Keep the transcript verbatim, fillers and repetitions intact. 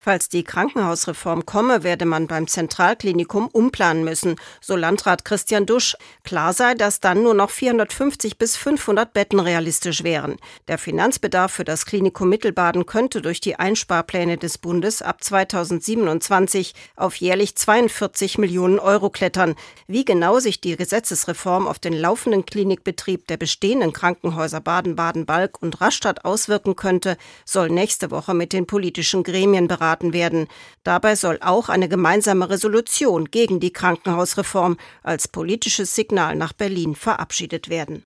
Falls die Krankenhausreform komme, werde man beim Zentralklinikum umplanen müssen, so Landrat Christian Dusch. Klar sei, dass dann nur noch vierhundertfünfzig bis fünfhundert Betten realistisch wären. Der Finanzbedarf für das Klinikum Mittelbaden könnte durch die Einsparpläne des Bundes ab zweitausendsiebenundzwanzig auf jährlich zweiundvierzig Millionen Euro klettern. Wie genau sich die Gesetzesreform auf den laufenden Klinikbetrieb der bestehenden Krankenhäuser Baden-Baden, Balk und Rastatt auswirken könnte, soll nächste Woche mit den politischen Gremien beraten werden. Dabei soll auch eine gemeinsame Resolution gegen die Krankenhausreform als politisches Signal nach Berlin verabschiedet werden.